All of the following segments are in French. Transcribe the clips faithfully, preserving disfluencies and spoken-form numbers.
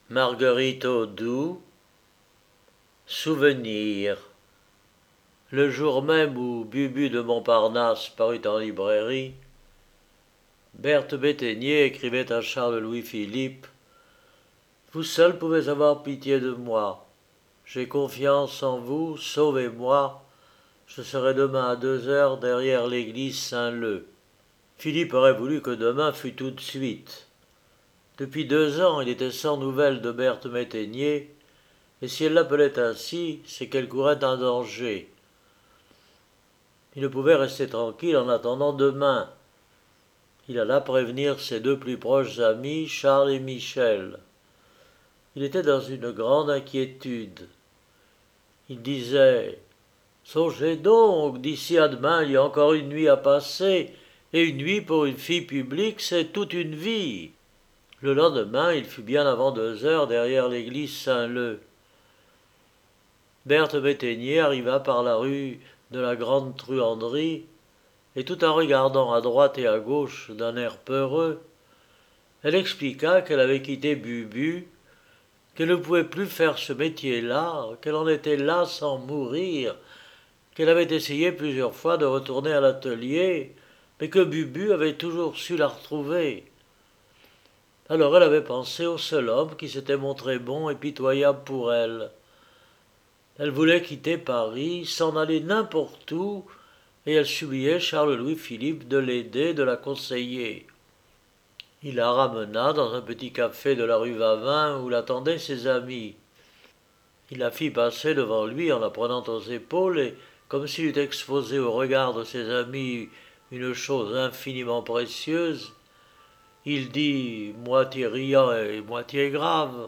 Marguerite Audoux, Souvenir. Le jour même où Bubu de Montparnasse parut en librairie, Berthe Béthénier écrivait à Charles-Louis Philippe: Vous seul pouvez avoir pitié de moi. J'ai confiance en vous, sauvez-moi. Je serai demain à deux heures derrière l'église Saint-Leu. Philippe aurait voulu que demain fût tout de suite. Depuis deux ans, il était sans nouvelles de Berthe Béthénier, et si elle l'appelait ainsi, c'est qu'elle courait un danger. Il ne pouvait rester tranquille en attendant demain. Il alla prévenir ses deux plus proches amis, Charles et Michel. Il était dans une grande inquiétude. Il disait: Songez donc, d'ici à demain, il y a encore une nuit à passer, et une nuit pour une fille publique, c'est toute une vie. Le lendemain, il fut bien avant deux heures derrière l'église Saint-Leu. Berthe Béthénier arriva par la rue de la Grande Truanderie, et tout en regardant à droite et à gauche d'un air peureux, elle expliqua qu'elle avait quitté Bubu, qu'elle ne pouvait plus faire ce métier-là, qu'elle en était là sans mourir, qu'elle avait essayé plusieurs fois de retourner à l'atelier, mais que Bubu avait toujours su la retrouver. Alors elle avait pensé au seul homme qui s'était montré bon et pitoyable pour elle. Elle voulait quitter Paris, s'en aller n'importe où, et elle suppliait Charles-Louis Philippe de l'aider, de la conseiller. Il la ramena dans un petit café de la rue Vavin où l'attendaient ses amis. Il la fit passer devant lui en la prenant aux épaules et, comme s'il eût exposé au regard de ses amis une chose infiniment précieuse, il dit, moitié riant et moitié grave: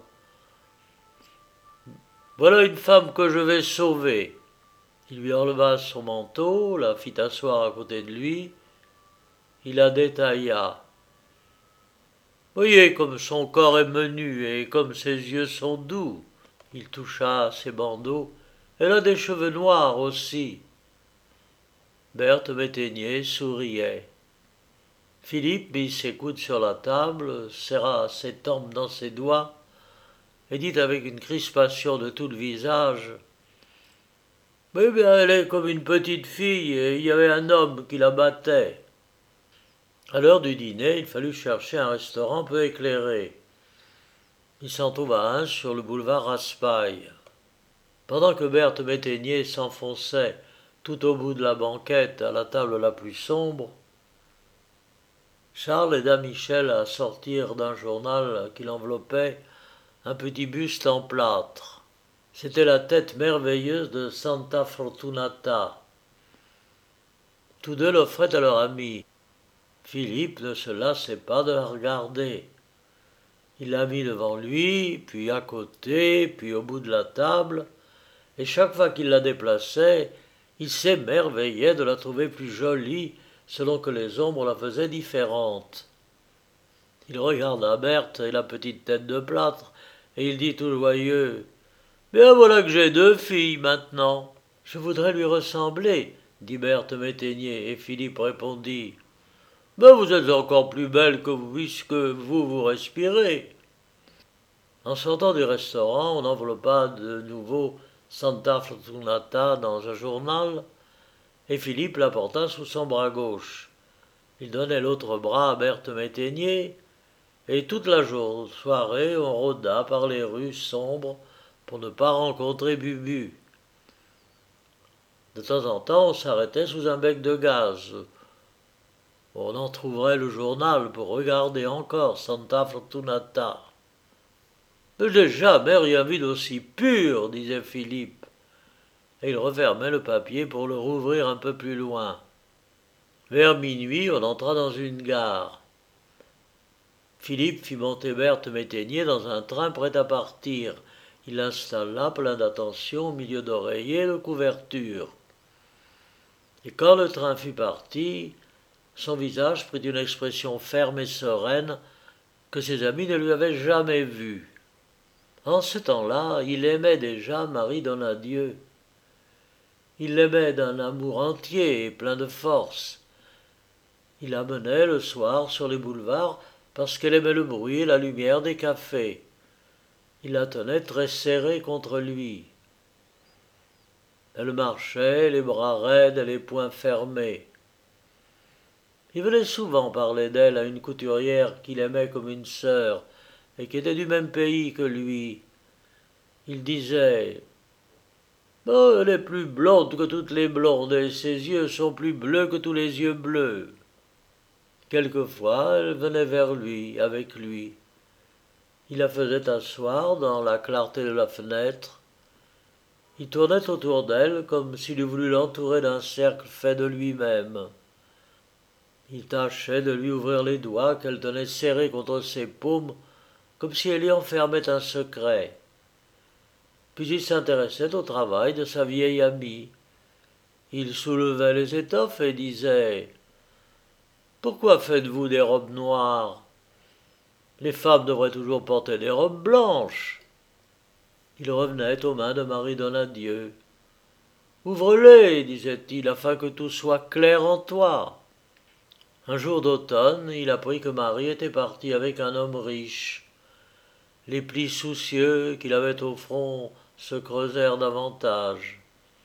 Voilà une femme que je vais sauver. Il lui enleva son manteau, la fit asseoir à côté de lui. Il la détailla. Voyez comme son corps est menu et comme ses yeux sont doux. Il toucha ses bandeaux. Elle a des cheveux noirs aussi. Berthe Béthénier souriait. Philippe mit ses coudes sur la table, serra ses tempes dans ses doigts et dit avec une crispation de tout le visage: Eh bien, elle est comme une petite fille et il y avait un homme qui la battait. À l'heure du dîner, il fallut chercher un restaurant peu éclairé. Il s'en trouva un sur le boulevard Raspail. Pendant que Berthe Béthénier s'enfonçait tout au bout de la banquette à la table la plus sombre, Charles aida Michel à sortir d'un journal qu'il enveloppait un petit buste en plâtre. C'était la tête merveilleuse de Santa Fortunata. Tous deux l'offraient à leur ami. Philippe ne se lassait pas de la regarder. Il la mit devant lui, puis à côté, puis au bout de la table, et chaque fois qu'il la déplaçait, il s'émerveillait de la trouver plus jolie selon que les ombres la faisaient différente. Il regarda Berthe et la petite tête de plâtre, et il dit tout joyeux: Bien voilà que j'ai deux filles maintenant. Je voudrais lui ressembler, dit Berthe Béthénier, et Philippe répondit: Ben vous êtes encore plus belle que vous, puisque vous vous respirez. En sortant du restaurant, on enveloppa de nouveau Santa Fortunata dans un journal, et Philippe la porta sous son bras gauche. Il donnait l'autre bras à Berthe Béthénier, et toute la journée, soirée, on rôda par les rues sombres pour ne pas rencontrer Bubu. De temps en temps, on s'arrêtait sous un bec de gaz. On entr'ouvrait le journal pour regarder encore Santa Fortunata. Je n'ai jamais rien vu d'aussi pur, disait Philippe, et il refermait le papier pour le rouvrir un peu plus loin. Vers minuit, on entra dans une gare. Philippe fit monter Berthe Béthénier dans un train prêt à partir. Il l'installa plein d'attention au milieu d'oreillers et de couvertures. Et quand le train fut parti, son visage prit une expression ferme et sereine que ses amis ne lui avaient jamais vue. En ce temps-là, il aimait déjà Marie Donadieu. Il l'aimait d'un amour entier et plein de force. Il la menait le soir sur les boulevards parce qu'elle aimait le bruit et la lumière des cafés. Il la tenait très serrée contre lui. Elle marchait, les bras raides et les poings fermés. Il venait souvent parler d'elle à une couturière qu'il aimait comme une sœur et qui était du même pays que lui. Il disait « Oh, elle est plus blonde que toutes les blondes et ses yeux sont plus bleus que tous les yeux bleus. » Quelquefois, elle venait vers lui, avec lui. Il la faisait asseoir dans la clarté de la fenêtre. Il tournait autour d'elle comme s'il eût voulu l'entourer d'un cercle fait de lui-même. Il tâchait de lui ouvrir les doigts qu'elle tenait serrés contre ses paumes, comme si elle y enfermait un secret. Puis il s'intéressait au travail de sa vieille amie. Il soulevait les étoffes et disait « Pourquoi faites-vous des robes noires ? Les femmes devraient toujours porter des robes blanches. » Il revenait aux mains de Marie Donadieu. « Ouvre-les, disait-il, afin que tout soit clair en toi. » Un jour d'automne, il apprit que Marie était partie avec un homme riche. Les plis soucieux qu'il avait au front se creusèrent davantage.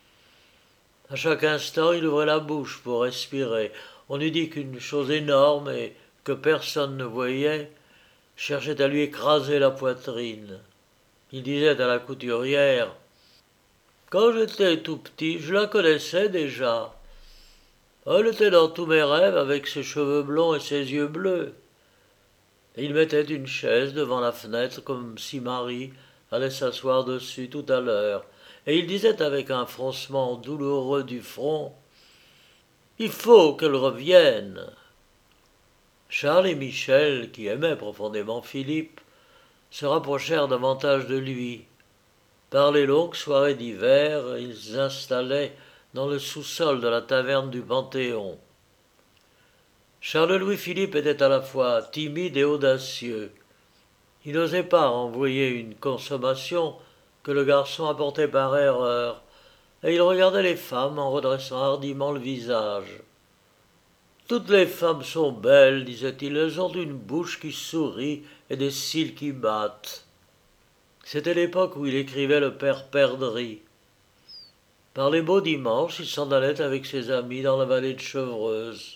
À chaque instant, il ouvrait la bouche pour respirer. On eût dit qu'une chose énorme et que personne ne voyait cherchait à lui écraser la poitrine. Il disait à la couturière « Quand j'étais tout petit, je la connaissais déjà. Elle était dans tous mes rêves avec ses cheveux blonds et ses yeux bleus. » Et il mettait une chaise devant la fenêtre comme si Marie allait s'asseoir dessus tout à l'heure. Et il disait avec un froncement douloureux du front « Il faut qu'elle revienne. » Charles et Michel, qui aimaient profondément Philippe, se rapprochèrent davantage de lui. Par les longues soirées d'hiver, ils s'installaient dans le sous-sol de la taverne du Panthéon. Charles-Louis-Philippe était à la fois timide et audacieux. Il n'osait pas envoyer une consommation que le garçon apportait par erreur, et il regardait les femmes en redressant hardiment le visage. « Toutes les femmes sont belles, disait-il, elles ont une bouche qui sourit et des cils qui battent. » C'était l'époque où il écrivait le père Perdrix. Par les beaux dimanches, il s'en allait avec ses amis dans la vallée de Chevreuse.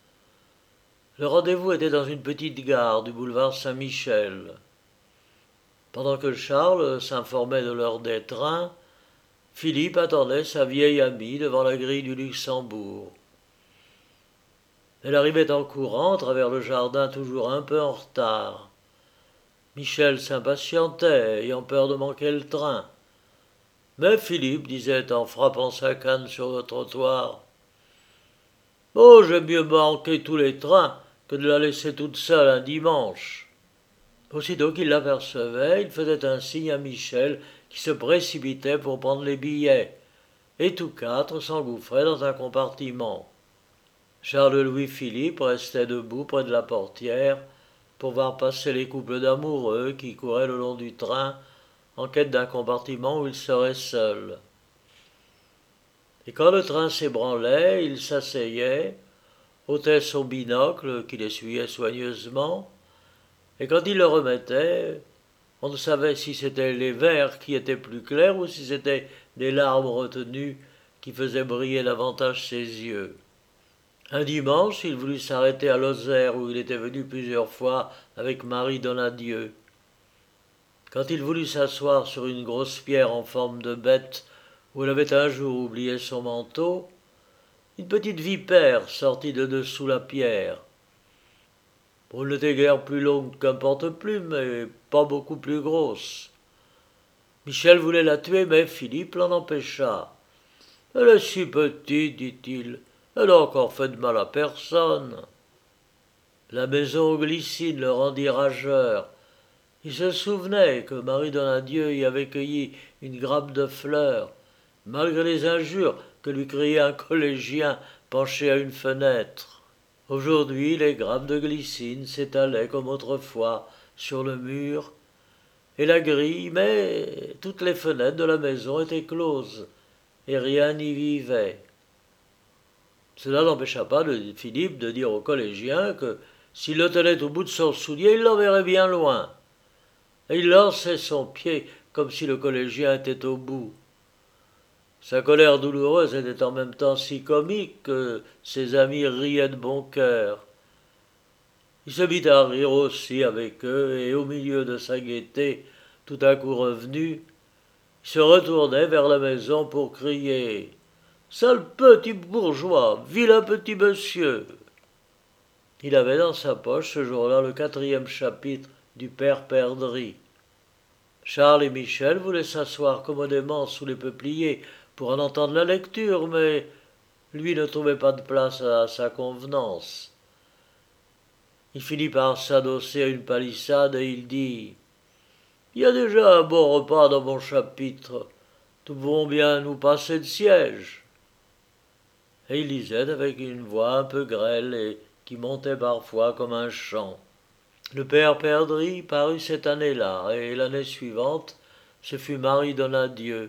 Le rendez-vous était dans une petite gare du boulevard Saint-Michel. Pendant que Charles s'informait de l'heure des trains, Philippe attendait sa vieille amie devant la grille du Luxembourg. Elle arrivait en courant à travers le jardin toujours un peu en retard. Michel s'impatientait, ayant peur de manquer le train. Mais Philippe disait en frappant sa canne sur le trottoir « Oh, j'aime mieux manquer tous les trains que de la laisser toute seule un dimanche. » Aussitôt qu'il l'apercevait, il faisait un signe à Michel qui se précipitait pour prendre les billets, et tous quatre s'engouffraient dans un compartiment. Charles-Louis-Philippe restait debout près de la portière pour voir passer les couples d'amoureux qui couraient le long du train en quête d'un compartiment où il serait seul. Et quand le train s'ébranlait, il s'asseyait, ôtait son binocle qu'il essuyait soigneusement, et quand il le remettait, on ne savait si c'était les verres qui étaient plus clairs ou si c'était des larmes retenues qui faisaient briller davantage ses yeux. Un dimanche, il voulut s'arrêter à Lozère où il était venu plusieurs fois avec Marie Donadieu. Quand il voulut s'asseoir sur une grosse pierre en forme de bête où elle avait un jour oublié son manteau, une petite vipère sortit de dessous la pierre. Elle n'était guère plus longue qu'un porte-plume, mais pas beaucoup plus grosse. Michel voulait la tuer, mais Philippe l'en empêcha. « Elle est si petite, dit-il, elle n'a encore fait de mal à personne. » La maison aux Glycines le rendit rageur. Il se souvenait que Marie Donadieu y avait cueilli une grappe de fleurs, malgré les injures que lui criait un collégien penché à une fenêtre. Aujourd'hui, les grappes de glycine s'étalaient comme autrefois sur le mur, et la grille, mais toutes les fenêtres de la maison étaient closes, et rien n'y vivait. Cela n'empêcha pas de Philippe de dire au collégien que s'il le tenait au bout de son soulier, il l'enverrait bien loin. et il lançait son pied comme si le collégien était au bout. Sa colère douloureuse était en même temps si comique que ses amis riaient de bon cœur. Il se mit à rire aussi avec eux, et au milieu de sa gaieté, tout à coup revenu, il se retournait vers la maison pour crier « Sale petit bourgeois, vilain petit monsieur !» Il avait dans sa poche ce jour-là le quatrième chapitre du Père Perdrix. Charles et Michel voulaient s'asseoir commodément sous les peupliers pour en entendre la lecture, mais lui ne trouvait pas de place à sa convenance. Il finit par s'adosser à une palissade et il dit « Il y a déjà un bon repas dans mon chapitre. Nous pouvons bien nous passer de siège. » Et il lisait avec une voix un peu grêle et qui montait parfois comme un chant. Le père Perdrix parut cette année-là, et l'année suivante, ce fut Marie Donadieu.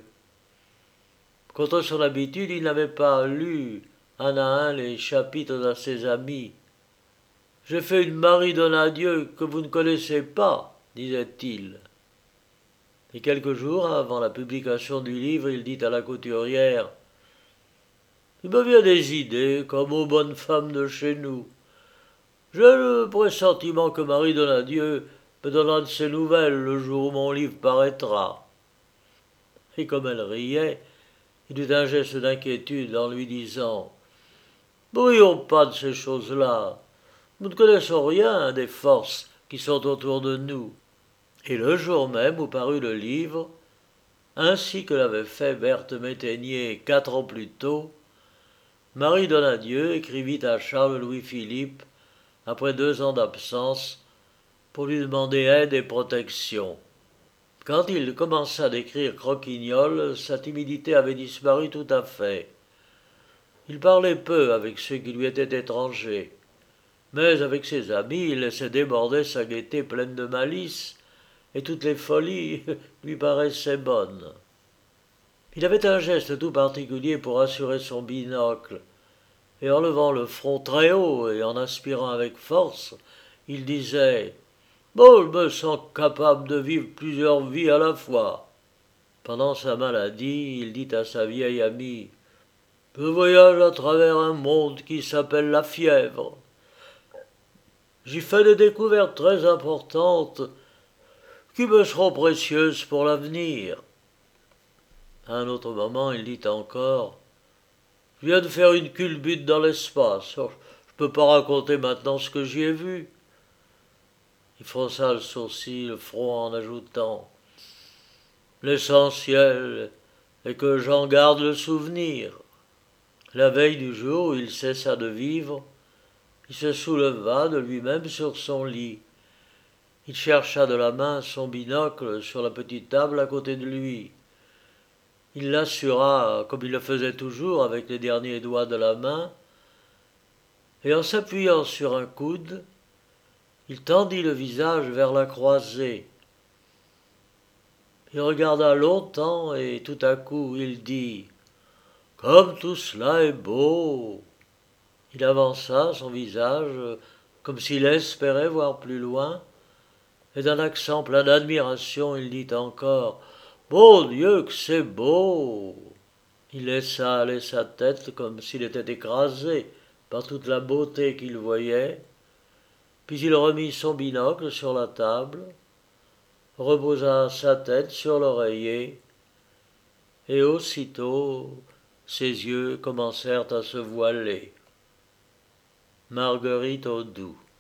Contre son habitude, il n'avait pas lu un à un les chapitres à ses amis. « J'ai fait une Marie Donadieu que vous ne connaissez pas, disait-il. Et quelques jours avant la publication du livre, il dit à la couturière « Il me vient des idées, comme aux bonnes femmes de chez nous. J'ai le pressentiment que Marie Donadieu me donnera de ses nouvelles le jour où mon livre paraîtra. » Et comme elle riait, il eut un geste d'inquiétude en lui disant « Ne rions pas de ces choses-là. Nous ne connaissons rien des forces qui sont autour de nous. » Et le jour même où parut le livre, ainsi que l'avait fait Berthe Métainier quatre ans plus tôt, Marie Donadieu écrivit à Charles Louis-Philippe, après deux ans d'absence, pour lui demander aide et protection. Quand il commença d'écrire Croquignol, sa timidité avait disparu tout à fait. Il parlait peu avec ceux qui lui étaient étrangers, mais avec ses amis il laissait déborder sa gaieté pleine de malice, et toutes les folies lui paraissaient bonnes. Il avait un geste tout particulier pour assurer son binocle, et en levant le front très haut et en inspirant avec force, il disait « Bon, je me sens capable de vivre plusieurs vies à la fois. » Pendant sa maladie, il dit à sa vieille amie « Je voyage à travers un monde qui s'appelle la fièvre. J'y fais des découvertes très importantes qui me seront précieuses pour l'avenir. » À un autre moment, il dit encore « Je viens de faire une culbute dans l'espace. Je ne peux pas raconter maintenant ce que j'y ai vu. » Il fronça le sourcil, le front en ajoutant « L'essentiel est que j'en garde le souvenir. » La veille du jour où il cessa de vivre, il se souleva de lui-même sur son lit. Il chercha de la main son binocle sur la petite table à côté de lui. Il l'assura, comme il le faisait toujours avec les derniers doigts de la main, et en s'appuyant sur un coude, il tendit le visage vers la croisée. Il regarda longtemps et tout à coup il dit « Comme tout cela est beau !» Il avança son visage comme s'il espérait voir plus loin, et d'un accent plein d'admiration il dit encore « Mon Dieu, que c'est beau !» Il laissa aller sa tête comme s'il était écrasé par toute la beauté qu'il voyait, puis il remit son binocle sur la table, reposa sa tête sur l'oreiller, et aussitôt ses yeux commencèrent à se voiler. Marguerite Audoux.